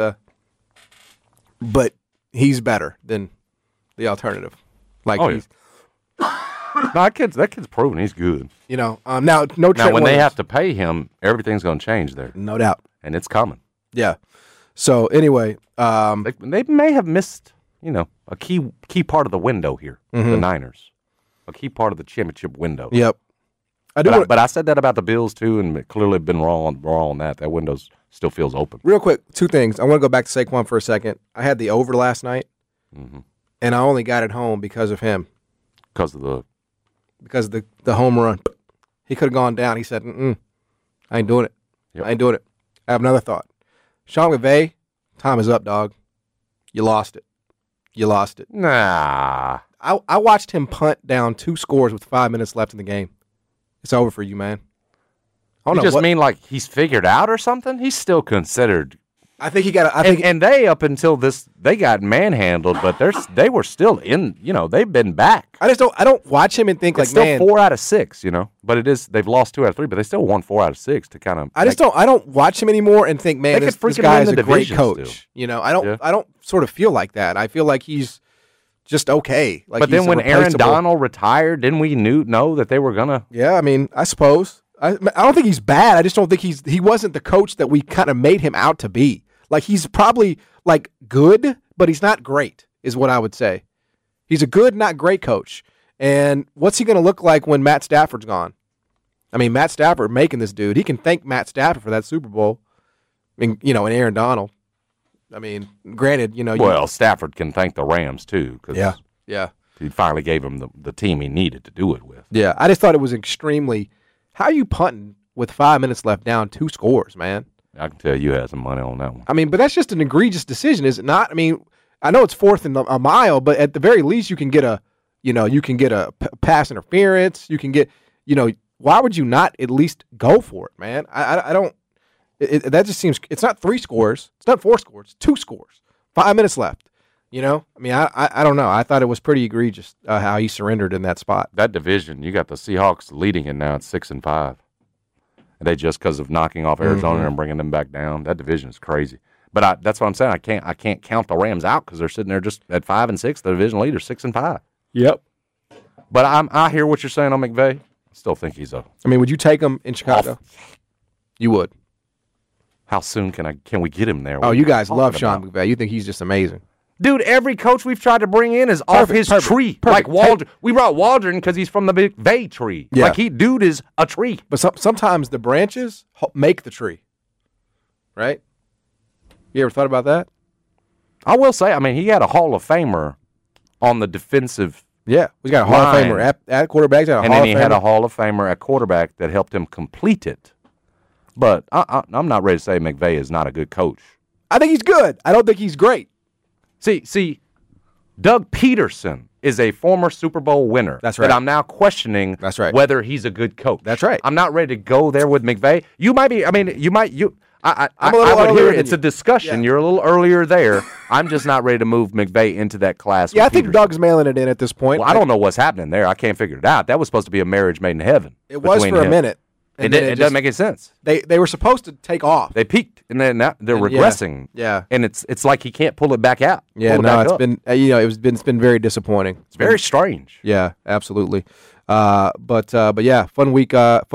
but he's better than the alternative. Like he's, no, that kid's proven he's good. now no Trent Now when Williams. they have to pay him, everything's going to change there, No doubt. and it's coming. Yeah. So anyway, They may have missed, a key part of the window here. The Niners, a key part of the championship window. yep. I do. But I said that about the Bills too, and clearly been wrong on that. That window still feels open. Real quick, 2 things. I want to go back to Saquon for a second. I had the over last night, and I only got it home because of him, Because of the home run. He could have gone down. He said, I ain't doing it. Yep. I ain't doing it. I have another thought. Sean McVay, time is up, dog. You lost it. You lost it. nah. I watched him punt down 2 scores with 5 minutes left in the game. It's over for you, man. I don't You know just what, mean like he's figured out or something? He's still considered. I think he got. I think And they up until this, they got manhandled, but they were still in. They've been back. I don't watch him and think It's like, still man. 4 out of 6. But it is. They've lost 2 out of 3, but they still won 4 out of 6 to kind of. I don't watch him anymore and think, man, They this could freaking guy win is a the great division coach. still. I don't sort of feel like that. I feel like he's just okay. Like, But he's then when Aaron replaceable. Donald retired, didn't we know that they were gonna? Yeah, I mean, I suppose. I don't think he's bad. I just don't think he wasn't the coach that we kind of made him out to be. Like, he's probably like good, but he's not great, is what I would say. He's a good, not great coach. And what's he going to look like when Matt Stafford's gone? I mean, Matt Stafford making this dude. He can thank Matt Stafford for that Super Bowl. I mean, and Aaron Donald. I mean, granted, Well, Stafford can thank the Rams too, because yeah. he finally gave him the team he needed to do it with. Yeah, I just thought it was extremely. How are you punting with 5 minutes left down 2 scores, man? I can tell you had some money on that one. I mean, but that's just an egregious decision, is it not? I mean, I know it's 4th and a mile, but at the very least, you can get a pass interference. You can get, why would you not at least go for it, man? I don't. That just seems. It's not 3 scores. It's not 4 scores. It's 2 scores. 5 minutes left. I mean, I don't know. I thought it was pretty egregious how he surrendered in that spot. That division, you got the Seahawks leading it now at 6-5. And they just because of knocking off Arizona and bringing them back down. That division is crazy. But that's what I'm saying. I can't count the Rams out because they're sitting there just at 5-6. The division leader 6-5. Yep. But I hear what you're saying on McVay. I still think he's a. I mean, would you take him in Chicago? You would. How soon can we get him there? Oh, you guys love Sean McVay. You think he's just amazing. Dude, every coach we've tried to bring in is off his tree. Like Waldron. We brought Waldron because he's from the McVay tree. Yeah. Like dude is a tree. But sometimes the branches make the tree. Right? You ever thought about that? I will say, I mean, he had a Hall of Famer on the defensive. Yeah, he's got a Hall of Famer at quarterback. And then he had a Hall of Famer at quarterback that helped him complete it. But I'm not ready to say McVay is not a good coach. I think he's good. I don't think he's great. See, Doug Peterson is a former Super Bowl winner. That's right. But I'm now questioning whether he's a good coach. That's right. I'm not ready to go there with McVay. You might be. I mean, I would hear it's a discussion. Yeah. You're a little earlier there. I'm just not ready to move McVay into that class. Yeah, I think Doug's mailing it in at this point. Well, I don't know what's happening there. I can't figure it out. That was supposed to be a marriage made in heaven. It was for a minute. It doesn't make any sense. They were supposed to take off. They peaked, and then now they're regressing. Yeah, and it's like he can't pull it back out. Yeah, no, it's been it's been very disappointing. It's very strange. Yeah, absolutely. But yeah, fun week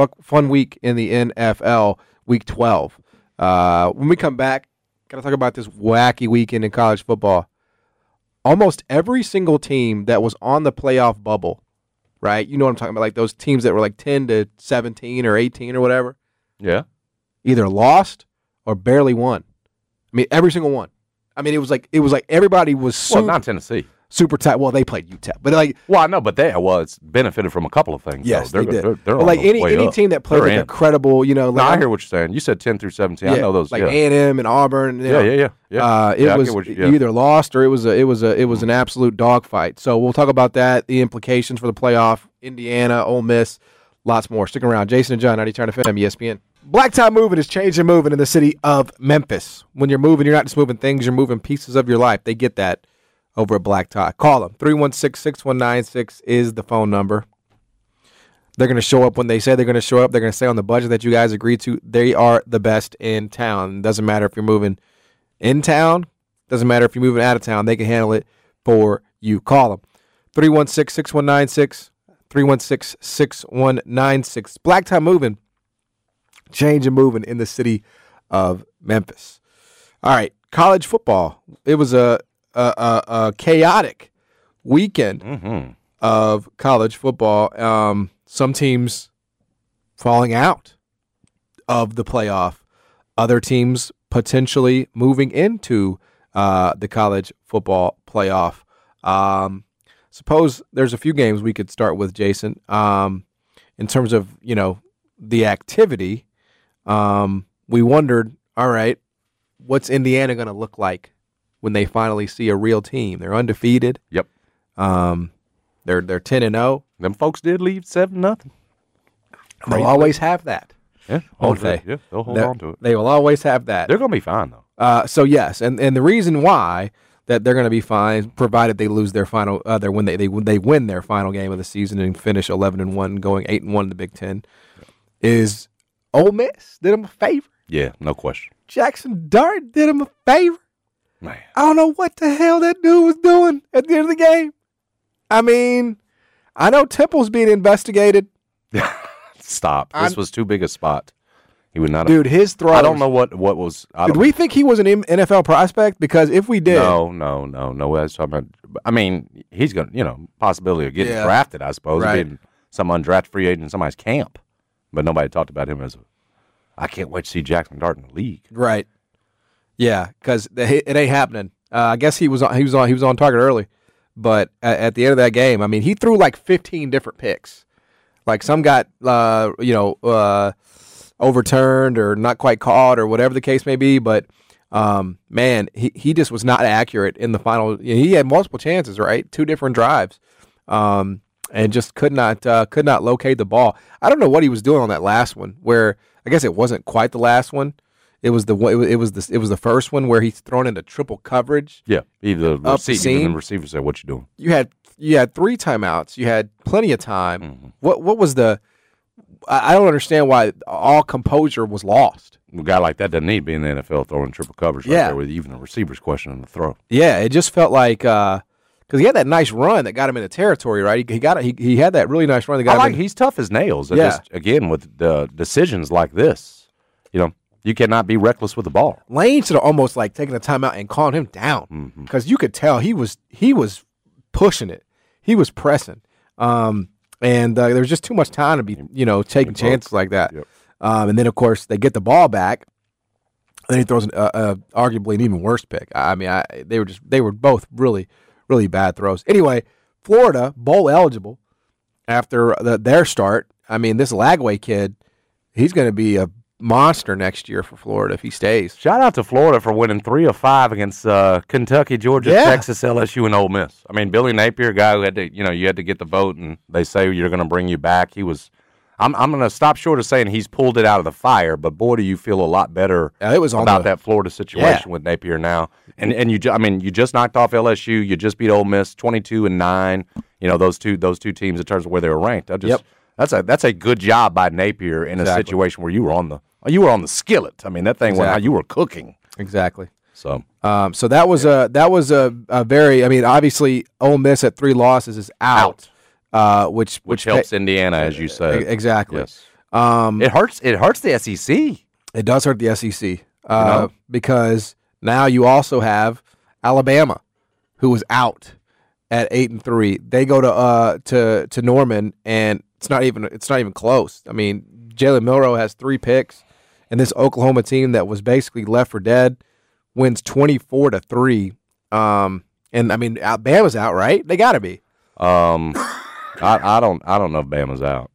in the NFL, Week 12. When we come back, gotta talk about this wacky weekend in college football. Almost every single team that was on the playoff bubble. Right, you know what I'm talking about, like those teams that were like 10 to 17 or 18 or whatever. Yeah, either lost or barely won. I mean, every single one. I mean, it was like everybody was not Tennessee, super tight. Well, they played UTEP, but like, I know, but it's benefited from a couple of things. Yes, though. they did. They're like any team that played like a credible, Like, I hear what you're saying. You said 10 through 17. I know those. Like A&M and Auburn. Yeah. It was you either lost or it was an absolute dogfight. So we'll talk about that, the implications for the playoff. Indiana, Ole Miss, lots more. Stick around. Jason and John, 92.9 FM, ESPN. Black Tie Moving is changing moving in the city of Memphis. When you're moving, you're not just moving things, you're moving pieces of your life. They get that over at Black Tie. Call them. 316-6196 is the phone number. They're going to show up when they say they're going to show up. They're going to stay on the budget that you guys agreed to. They are the best in town. Doesn't matter if you're moving in town. Doesn't matter if you're moving out of town. They can handle it for you. Call them. 316-6196. 316-6196. Black Tie Moving. Change and moving in the city of Memphis. All right, college football. It was a chaotic weekend of college football. Some teams falling out of the playoff. Other teams potentially moving into the college football playoff. Suppose there's a few games we could start with, Jason. In terms of, the activity, we wondered, all right, what's Indiana going to look like when they finally see a real team? They're undefeated. Yep. They're 10-0. Them folks did leave 7-0. They'll always have that. Yeah, won't they? Yeah, they'll hold on to it. They will always have that. They're going to be fine, though. So yes, and the reason why that they're going to be fine, provided they lose their final, when they win their final game of the season and finish 11-1, going 8-1 in the Big Ten, is Ole Miss did them a favor. Yeah, no question. Jackson Dart did them a favor. Man, I don't know what the hell that dude was doing at the end of the game. I mean, I know Temple's being investigated. Stop. This was too big a spot. He would not. Dude, his throw. I don't know what was. Did we think he was an NFL prospect? Because if we did, no. I was talking about. I mean, he's gonna, possibility of getting drafted. I suppose being some undrafted free agent in somebody's camp, but nobody talked about him as a. I can't wait to see Jackson Dart in the league. Right. Yeah, because it ain't happening. I guess he was on target early, but at the end of that game, I mean, he threw like 15 different picks. Like some got overturned or not quite caught or whatever the case may be. But man, he just was not accurate in the final. He had multiple chances, right? 2 different drives, and just could not locate the ball. I don't know what he was doing on that last one. Where I guess it wasn't quite the last one. It was the first one where he's thrown into triple coverage. Yeah, even the receiver said, "What you doing?" You had 3 timeouts. You had plenty of time. Mm-hmm. What was the? I don't understand why all composure was lost. A guy like that doesn't need to be in the NFL throwing triple coverage right there with even the receivers questioning the throw. Yeah, it just felt like because he had that nice run that got him into territory, right? He had that really nice run that got him. He's tough as nails. Yeah. Again, with the decisions like this, you cannot be reckless with the ball. Lane should have almost like taken a timeout and calmed him down because you could tell he was pushing it. He was pressing. And there was just too much time to be, taking chances like that. Yep. And then, of course, they get the ball back, and then he throws arguably an even worse pick. They were both really, really bad throws. Anyway, Florida bowl eligible after their start. I mean, this Lagway kid, he's going to be a monster next year for Florida if he stays. Shout out to Florida for winning 3 of 5 against Kentucky, Georgia, Texas, LSU, and Ole Miss. I mean, Billy Napier, a guy who had to, you had to get the vote, and they say you're going to bring you back. He was. I'm going to stop short of saying he's pulled it out of the fire, but boy, do you feel a lot better about that Florida situation with Napier now. And you just knocked off LSU. You just beat Ole Miss 22-9. Those two teams in terms of where they were ranked. That's a good job by Napier in a situation where you were on the skillet. I mean, that thing went out. You were cooking. Exactly. So that was a very. I mean, obviously, Ole Miss at 3 losses is out. Which helps Indiana, as you said. Exactly. Yes. It hurts. It hurts the SEC. It does hurt the SEC because now you also have Alabama, who was out at 8-3. They go to Norman, and it's not even close. I mean, Jalen Milroe has 3 picks, and this Oklahoma team that was basically left for dead wins 24-3. And I mean, Alabama's out, right? They got to be. I don't know if Bama's out.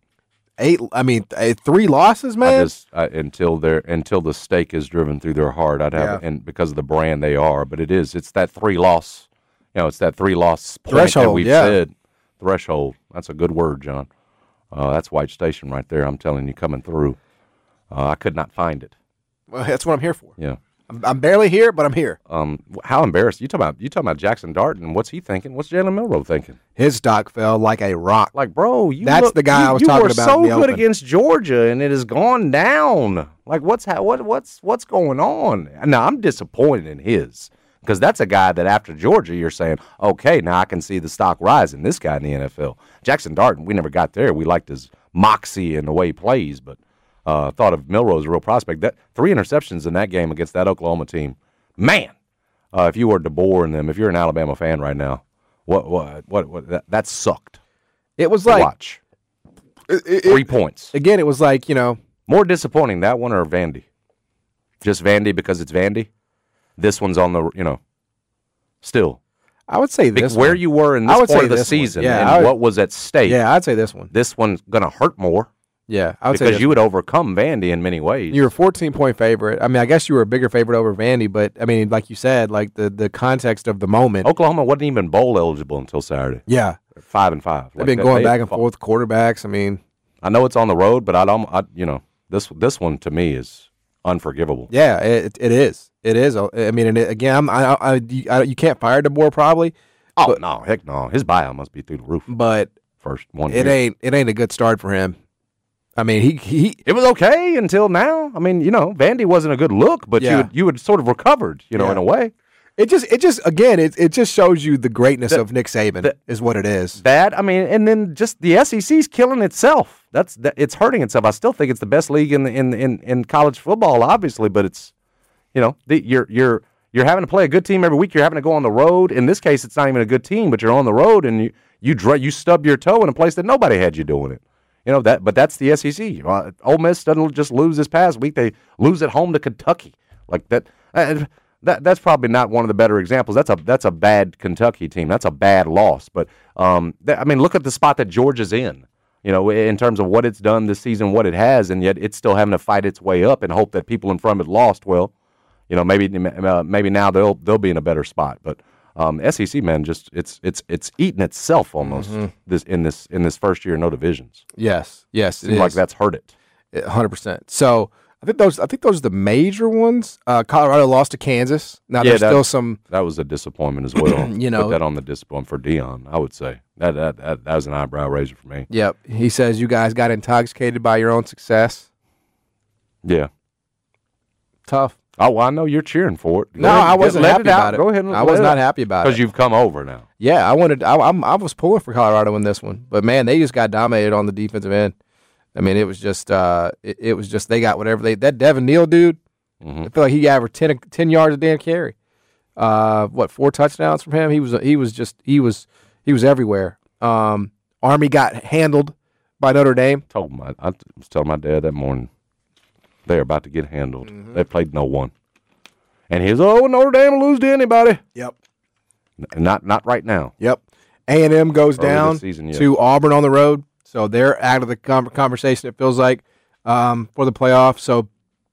3 losses, man. Until the stake is driven through their heart, I'd have, and because of the brand they are. But it's that 3-loss, it's that 3-loss point threshold that we've said. Threshold. That's a good word, John. That's White Station right there. I'm telling you, coming through. I could not find it. Well, that's what I'm here for. Yeah. I'm barely here, but I'm here. How embarrassed! You talking about Jackson Darton? What's he thinking? What's Jalen Milroe thinking? His stock fell like a rock. Like, bro, that's the guy I was talking about. You were so good against Georgia, and it has gone down. Like, what's going on? Now I'm disappointed in his because that's a guy that after Georgia, you're saying, okay, now I can see the stock rising. This guy in the NFL, Jackson Darton, we never got there. We liked his moxie and the way he plays, but. Thought of Milroe as a real prospect. That 3 interceptions in that game against that Oklahoma team, man. If you were DeBoer and them, if you're an Alabama fan right now, what that sucked. It was like watch 3 points again. It was like more disappointing that one or Vandy. Just Vandy because it's Vandy. This one's on the still. I would say this where one. You were in this part of the season and what was at stake. Yeah, I'd say this one. This one's gonna hurt more. Yeah, I would say because you would overcome Vandy in many ways. You were a 14-point favorite. I mean, I guess you were a bigger favorite over Vandy, but I mean, like you said, like the context of the moment. Oklahoma wasn't even bowl eligible until Saturday. Yeah, 5-5. They've been going back and forth quarterbacks. I mean, I know it's on the road, but this one to me is unforgivable. Yeah, it is. It is. I mean, again, you can't fire DeBoer probably. Oh no, heck no. His buyout must be through the roof. But first one, it ain't a good start for him. I mean, it was okay until now. I mean, Vandy wasn't a good look, but you had sort of recovered, in a way. It just shows you the greatness of Nick Saban is what it is. And then just the SEC's killing itself. It's hurting itself. I still think it's the best league in college football, obviously, but it's you're having to play a good team every week. You're having to go on the road. In this case, it's not even a good team, but you're on the road and you stub your toe in a place that nobody had you doing it. But that's the SEC. Ole Miss doesn't just lose this past week; they lose at home to Kentucky. Like that. That's probably not one of the better examples. That's a bad Kentucky team. That's a bad loss. But look at the spot that Georgia's in. in terms of what it's done this season, what it has, and yet it's still having to fight its way up and hope that people in front of it lost. Well, maybe now they'll be in a better spot. But SEC, man, just it's eating itself almost in this first year, no divisions. Yes, Seems like that's hurt it. 100%. So I think those are the major ones. Colorado lost to Kansas. Now there's still some. That was a disappointment as well. Put that on the disappointment for Dion. I would say that was an eyebrow raiser for me. Yep. He says you guys got intoxicated by your own success. Yeah. Tough. Oh, well, I know you're cheering for it. I wasn't happy about it. Go ahead. I was not happy about it because you've come over now. Yeah, I was pulling for Colorado in this one, but man, they just got dominated on the defensive end. I mean, it was just they got whatever that Devin Neal dude. I feel like he averaged 10 yards a damn carry. 4 touchdowns from him? He was everywhere. Army got handled by Notre Dame. I was telling my dad that morning they're about to get handled. They played no one, and he's Notre Dame will lose to anybody. Yep. Not right now. Yep. A&M goes Early down this season, to Auburn on the road. So they're out of the conversation, it feels like, for the playoffs. So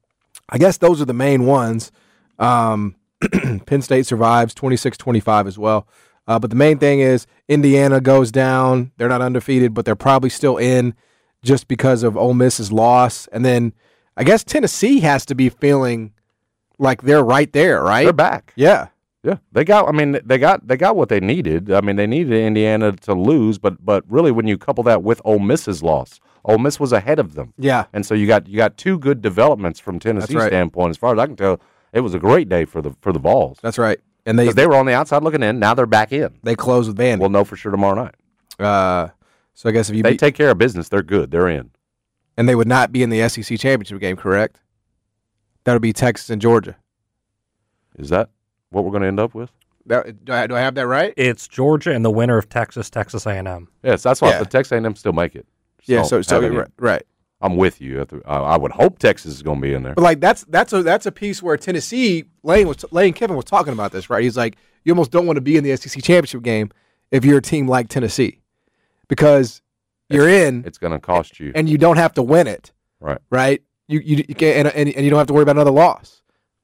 I guess those are the main ones. Penn State survives 26-25 as well. But the main thing is Indiana goes down. They're not undefeated, but they're probably still in just because of Ole Miss's loss. And then I guess Tennessee has to be feeling like they're right there, right? They're back. Yeah. Yeah, they got what they needed. I mean, they needed Indiana to lose, but really, when you couple that with Ole Miss's loss, Ole Miss was ahead of them. Yeah, and so you got 2 good developments from Tennessee's standpoint. As far as I can tell, it was a great day for the Vols. That's right, and they were on the outside looking in. Now they're back in. They close with Vandy. We'll know for sure tomorrow night. So I guess if they take care of business, they're good. They're in, and they would not be in the SEC championship game, correct? That would be Texas and Georgia. Is that what we're going to end up with? Do I have that right? It's Georgia and the winner of Texas A&M. Yes, that's why the Texas A&M still make it. Right. I'm with you. I would hope Texas is going to be in there. But like that's a piece where Tennessee Lane Kiffin was talking about this, right? He's like, you almost don't want to be in the SEC championship game if you're a team like Tennessee, because you're in. It's going to cost you, and you don't have to win it. Right. Right. You can't, and you don't have to worry about another loss.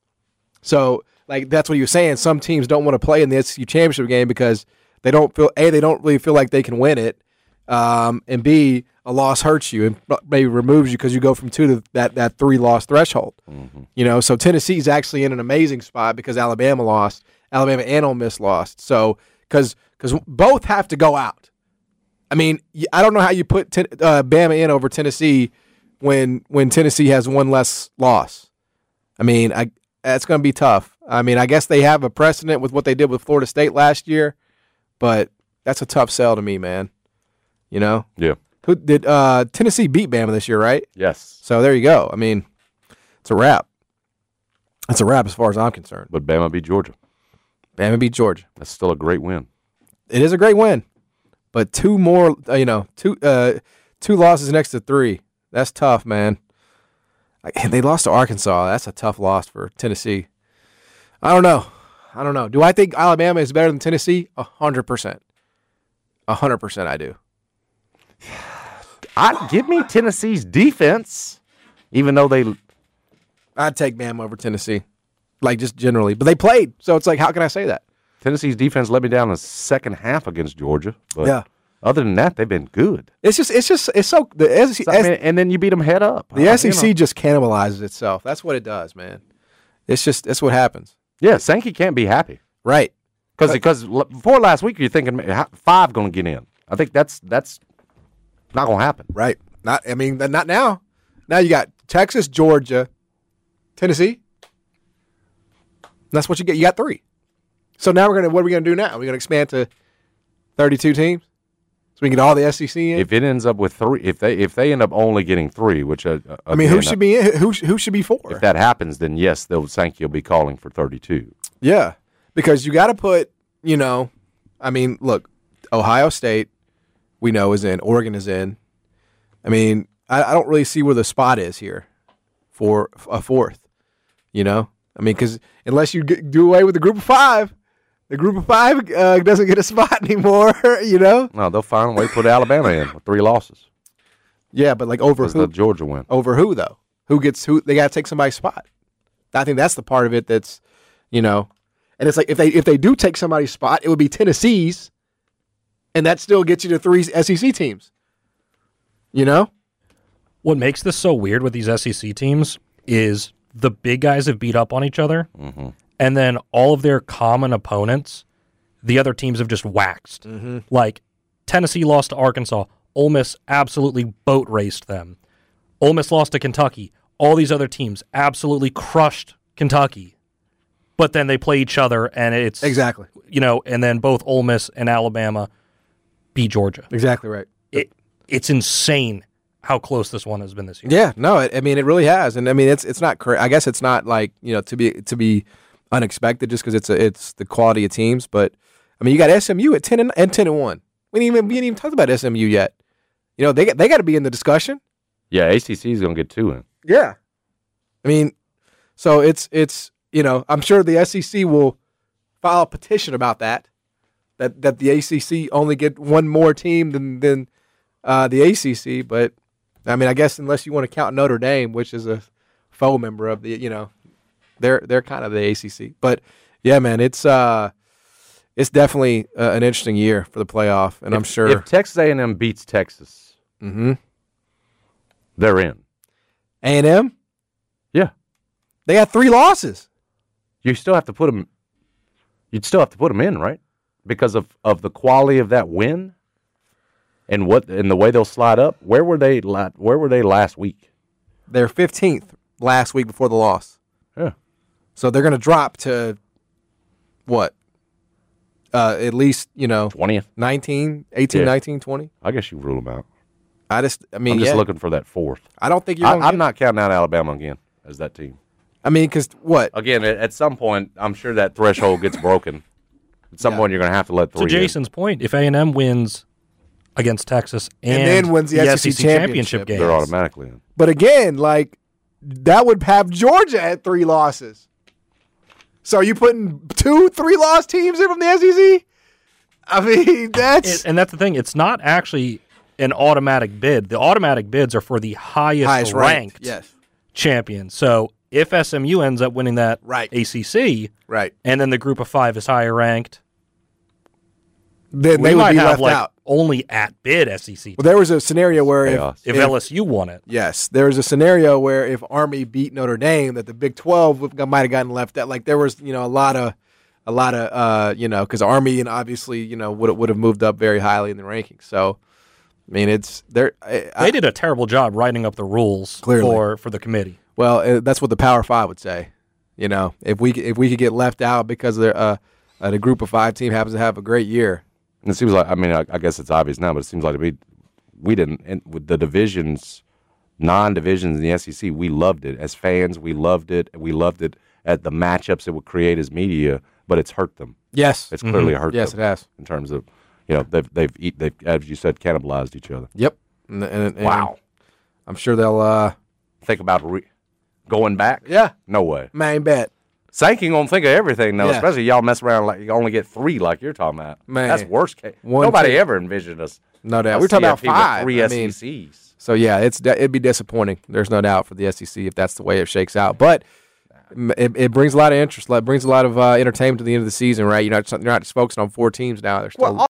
So. Like, that's what you're saying. Some teams don't want to play in the SEC championship game because they don't really feel like they can win it, and B, a loss hurts you and maybe removes you because you go from 2 to that 3-loss threshold. So Tennessee's actually in an amazing spot because Alabama and Ole Miss lost. So because both have to go out. I mean, I don't know how you put Bama in over Tennessee when Tennessee has 1 less loss. I mean, that's going to be tough. I mean, I guess they have a precedent with what they did with Florida State last year, but that's a tough sell to me, man. Yeah. Who did Tennessee beat Bama this year, right? Yes. So there you go. I mean, it's a wrap. It's a wrap as far as I'm concerned. But Bama beat Georgia. That's still a great win. It is a great win, but 2 more, 2 losses next to 3. That's tough, man. They lost to Arkansas. That's a tough loss for Tennessee. I don't know. Do I think Alabama is better than Tennessee? 100%. 100% I do. Give me Tennessee's defense, even though I'd take Bama over Tennessee, like just generally. But they played, so it's like, how can I say that? Tennessee's defense let me down in the second half against Georgia. But yeah. Other than that, they've been good. It's so the SEC, and then you beat them head up. The SEC just cannibalizes itself. That's what it does, man. It's what happens. Yeah, Sankey can't be happy, right? Because before last week, you're thinking 5 going to get in. I think that's not going to happen, right? Not now. Now you got Texas, Georgia, Tennessee. That's what you get. You got 3. So now what are we gonna do now? We're gonna expand to 32 teams. So we can get all the SEC in. If it ends up with 3, if they end up only getting 3, which who should be in? Who should be 4? If that happens, then yes, Sankey will be calling for 32. Yeah, because you got to put. Look, Ohio State, we know is in. Oregon is in. I don't really see where the spot is here for a 4th. Because unless you do away with the group of 5. The group of 5 doesn't get a spot anymore, No, they'll find a way to put Alabama in with 3 losses. Yeah, but like over Does who? the Georgia win? Over who though? Who gets who? They got to take somebody's spot. I think that's the part of it that's, and it's like if they do take somebody's spot, it would be Tennessee's, and that still gets you to 3 SEC teams. What makes this so weird with these SEC teams is the big guys have beat up on each other, and then all of their common opponents, the other teams have just waxed. Like Tennessee lost to Arkansas. Ole Miss absolutely boat raced them. Ole Miss lost to Kentucky. All these other teams absolutely crushed Kentucky. But then they play each other, and it's... Exactly. And then both Ole Miss and Alabama beat Georgia. Exactly right. It's insane how close this one has been this year. Yeah, no, it really has, and I mean it's not. I guess it's not like to be unexpected just because it's the quality of teams. But I mean, you got SMU at 10-1. We didn't even talk about SMU yet. They got to be in the discussion. Yeah, ACC is going to get 2 in. Yeah, I mean, so it's I'm sure the SEC will file a petition about that the ACC only get one more team than the ACC, but. I mean, I guess unless you want to count Notre Dame, which is a faux member of the, they're kind of the ACC. But yeah, man, it's definitely an interesting year for the playoff, and I'm sure if Texas A&M beats Texas, they're in. A&M, yeah, they got 3 losses. You still have to put them. You'd still have to put them in, right? Because of the quality of that win. And the way they'll slide up, where were they last week? They're 15th last week before the loss. Yeah. So they're going to drop to what? At least 20th, 19, 18, yeah. 19, 20. I guess you rule them out. I'm just looking for that 4th. I don't think you're. I'm not counting out Alabama again as that team. I mean, because what? Again, at some point, I'm sure that threshold gets broken. At some point, you're going to have to let 3 To Jason's point, if A&M wins against Texas and then wins the SEC championship game, they're automatically in. But again, like that would have Georgia at 3 losses. So are you putting 2 3-loss teams in from the SEC? I mean, that's the thing. It's not actually an automatic bid. The automatic bids are for the highest ranked champion. So if SMU ends up winning that ACC, and then the group of 5 is higher ranked, then we they would might be have left out. Only at bid SEC. Well, there was a scenario where if LSU won it. Yes, there was a scenario where if Army beat Notre Dame, that the Big 12 might have gotten left out. Like there was, a lot of, because Army and obviously, would have moved up very highly in the rankings. So, I mean, it's there. They did a terrible job writing up the rules for the committee. Well, that's what the Power 5 would say. If we could get left out because the group of 5 team happens to have a great year. And it seems like, I mean, I guess it's obvious now, but it seems like we didn't, with the divisions, non-divisions in the SEC, we loved it. As fans, we loved it. We loved it at the matchups it would create as media, but it's hurt them. Yes. It's clearly hurt them. Yes, it has. In terms of, they've as you said, cannibalized each other. Yep. And wow. I'm sure they'll think about going back. Yeah. No way. Man, bet. Sankey gonna think of everything now, Yeah. especially y'all mess around like you only get 3 like you're talking about. Man. That's worst case. 1, Nobody 2. ever envisioned us. No doubt. We're talking about CFP with 5. 3 I mean, SECs. so yeah, it'd be disappointing. There's no doubt for the SEC if that's the way it shakes out. But it brings a lot of interest. It brings a lot of entertainment to the end of the season, right? You're not just focusing on 4 teams now. There's still